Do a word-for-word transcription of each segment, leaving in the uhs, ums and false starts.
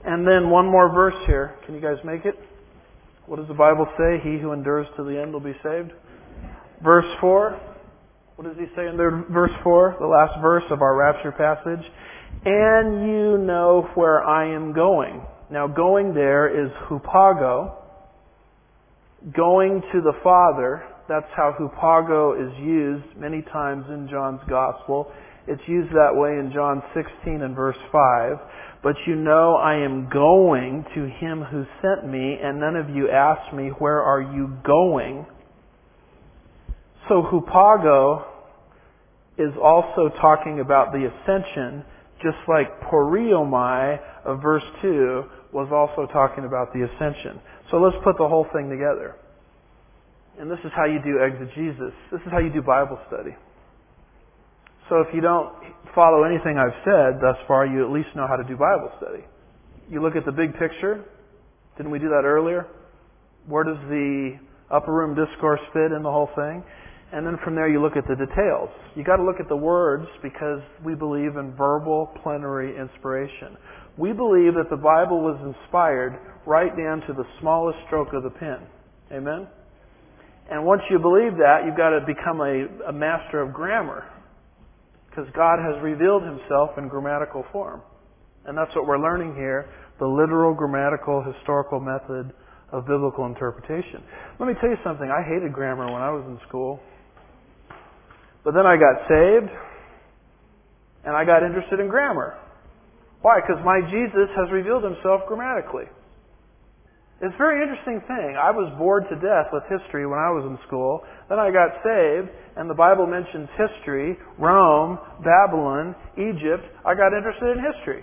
And then one more verse here. Can you guys make it? What does the Bible say? He who endures to the end will be saved. Verse four. What does he say in there? Verse four, the last verse of our rapture passage. And you know where I am going. Now going there is hupago. Going to the Father. That's how hupago is used many times in John's Gospel. It's used that way in John sixteen and verse five. But you know I am going to Him who sent me, and none of you asked me, where are you going? So hupago is also talking about the ascension, just like poriomai of verse two was also talking about the ascension. So let's put the whole thing together. And this is how you do exegesis. This is how you do Bible study. So if you don't follow anything I've said thus far, you at least know how to do Bible study. You look at the big picture. Didn't we do that earlier? Where does the upper room discourse fit in the whole thing? And then from there you look at the details. You got to look at the words because we believe in verbal plenary inspiration. We believe that the Bible was inspired right down to the smallest stroke of the pen. Amen? And once you believe that, you've got to become a, a master of grammar. Because God has revealed Himself in grammatical form. And that's what we're learning here, the literal, grammatical, historical method of biblical interpretation. Let me tell you something. I hated grammar when I was in school. But then I got saved, and I got interested in grammar. Why? Because my Jesus has revealed Himself grammatically. It's a very interesting thing. I was bored to death with history when I was in school. Then I got saved, and the Bible mentions history, Rome, Babylon, Egypt. I got interested in history.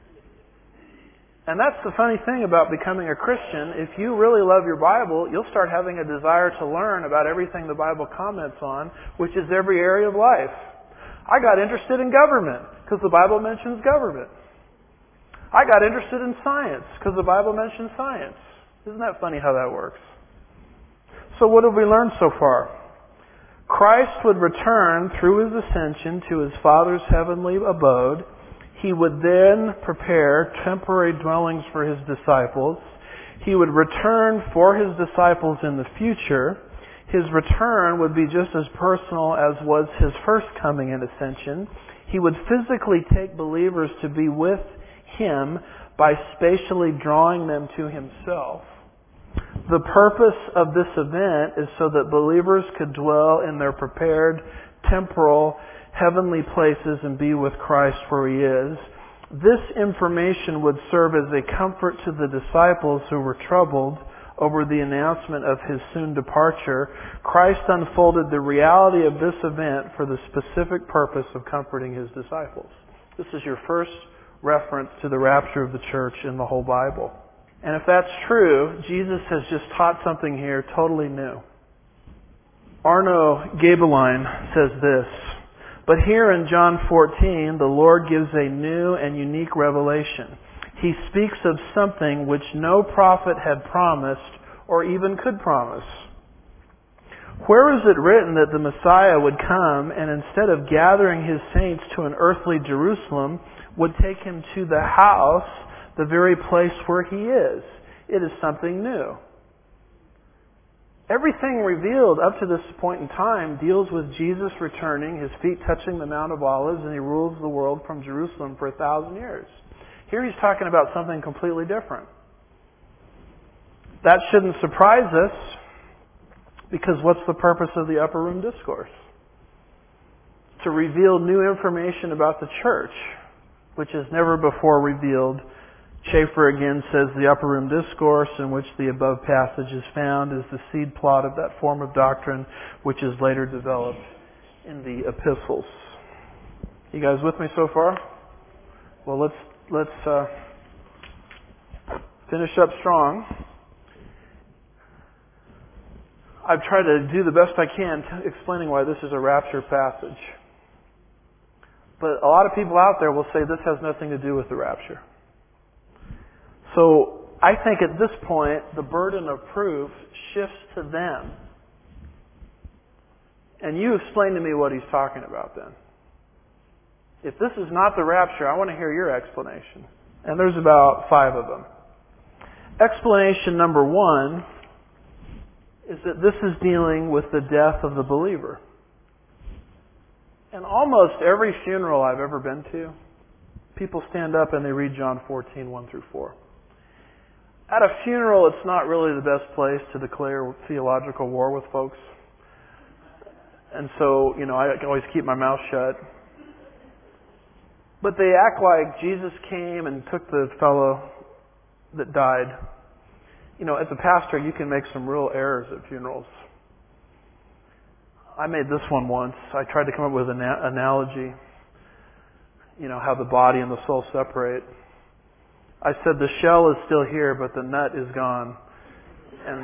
And that's the funny thing about becoming a Christian. If you really love your Bible, you'll start having a desire to learn about everything the Bible comments on, which is every area of life. I got interested in government, because the Bible mentions government. I got interested in science, because the Bible mentions science. Isn't that funny how that works? So what have we learned so far? Christ would return through His ascension to His Father's heavenly abode. He would then prepare temporary dwellings for His disciples. He would return for His disciples in the future. His return would be just as personal as was His first coming and ascension. He would physically take believers to be with Him by spatially drawing them to Himself. The purpose of this event is so that believers could dwell in their prepared temporal heavenly places and be with Christ where He is. This information would serve as a comfort to the disciples who were troubled over the announcement of His soon departure. Christ unfolded the reality of this event for the specific purpose of comforting His disciples. This is your first reference to the rapture of the church in the whole Bible. And if that's true, Jesus has just taught something here totally new. Arno Gaebelein says this, but here in John fourteen, the Lord gives a new and unique revelation. He speaks of something which no prophet had promised or even could promise. Where is it written that the Messiah would come and instead of gathering His saints to an earthly Jerusalem, would take him to the house, the very place where He is? It is something new. Everything revealed up to this point in time deals with Jesus returning, His feet touching the Mount of Olives, and He rules the world from Jerusalem for a thousand years. Here He's talking about something completely different. That shouldn't surprise us, because what's the purpose of the upper room discourse? To reveal new information about the church, which is never before revealed. Schaeffer again says the upper room discourse in which the above passage is found is the seed plot of that form of doctrine which is later developed in the epistles. You guys with me so far? Well, let's let's uh, finish up strong. I've tried to do the best I can t- explaining why this is a rapture passage. But a lot of people out there will say this has nothing to do with the rapture. So I think at this point, the burden of proof shifts to them. And you explain to me what he's talking about then. If this is not the rapture, I want to hear your explanation. And there's about five of them. Explanation number one is that this is dealing with the death of the believer. And almost every funeral I've ever been to, people stand up and they read John fourteen, one through four. At a funeral, it's not really the best place to declare theological war with folks. And so, you know, I can always keep my mouth shut. But they act like Jesus came and took the fellow that died. You know, as a pastor, you can make some real errors at funerals. I made this one once. I tried to come up with an analogy. You know, how the body and the soul separate. I said the shell is still here, but the nut is gone. And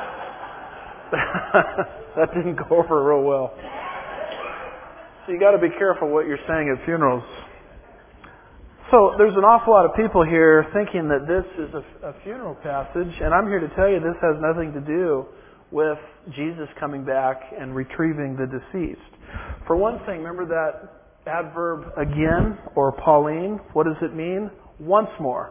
that didn't go over real well. So you got to be careful what you're saying at funerals. So there's an awful lot of people here thinking that this is a, a funeral passage, and I'm here to tell you this has nothing to do with Jesus coming back and retrieving the deceased. For one thing, remember that adverb again, or Pauline? What does it mean? Once more.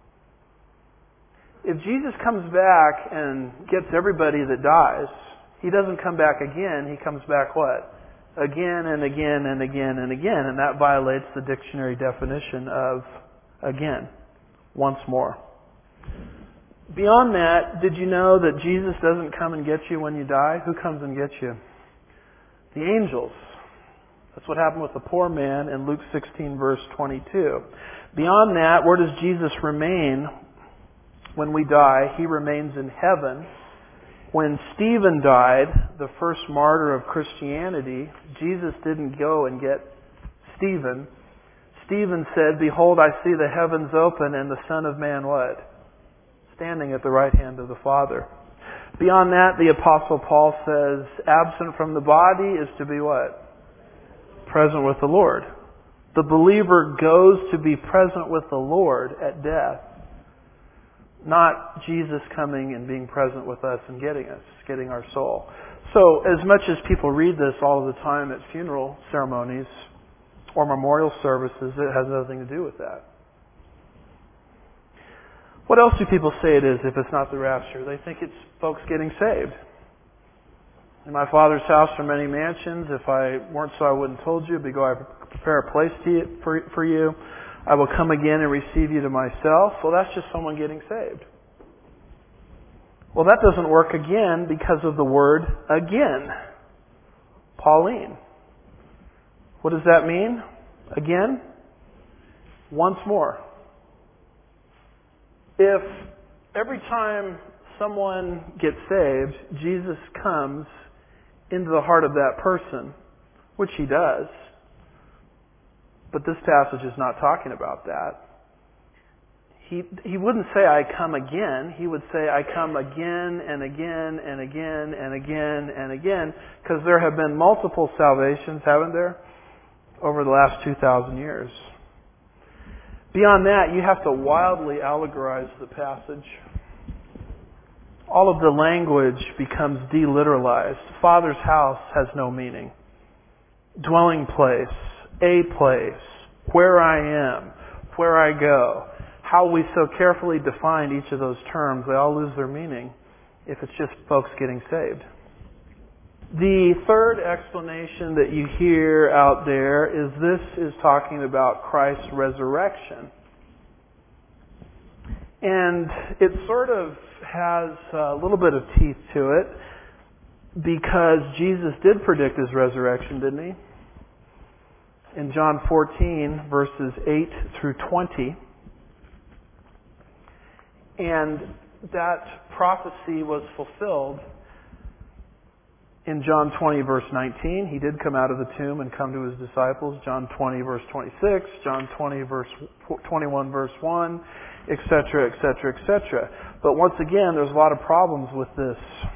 If Jesus comes back and gets everybody that dies, He doesn't come back again, He comes back what? Again and again and again and again. And that violates the dictionary definition of again. Once more. Beyond that, did you know that Jesus doesn't come and get you when you die? Who comes and gets you? The angels. That's what happened with the poor man in Luke sixteen, verse twenty-two. Beyond that, where does Jesus remain when we die? He remains in heaven. When Stephen died, the first martyr of Christianity, Jesus didn't go and get Stephen. Stephen said, "Behold, I see the heavens open and the Son of Man," what? Standing at the right hand of the Father. Beyond that, the Apostle Paul says, absent from the body is to be what? Present with the Lord. The believer goes to be present with the Lord at death. Not Jesus coming and being present with us and getting us, getting our soul. So, as much as people read this all the time at funeral ceremonies or memorial services, it has nothing to do with that. What else do people say it is if it's not the rapture? They think it's folks getting saved. In my Father's house are many mansions. If I weren't so, I wouldn't have told you. But go, I prepare a place to you, for, for you. I will come again and receive you to myself. Well, that's just someone getting saved. Well, that doesn't work again because of the word again. Pauline. What does that mean? Again? Once more. If every time someone gets saved, Jesus comes into the heart of that person, which He does, but this passage is not talking about that. He he wouldn't say, "I come again." He would say, "I come again and again and again and again and again," because there have been multiple salvations, haven't there, over the last two thousand years. Beyond that, you have to wildly allegorize the passage. All of the language becomes deliteralized. Father's house has no meaning. Dwelling place, a place, where I am, where I go. How we so carefully define each of those terms, they all lose their meaning if it's just folks getting saved. The third explanation that you hear out there is this is talking about Christ's resurrection. And it sort of has a little bit of teeth to it because Jesus did predict His resurrection, didn't He? In John fourteen, verses eight through twenty. And that prophecy was fulfilled in John twenty, verse nineteen. He did come out of the tomb and come to His disciples. John twenty, verse twenty-six. John twenty, verse twenty-one, verse one, et cetera, et cetera, et cetera. But once again, there's a lot of problems with this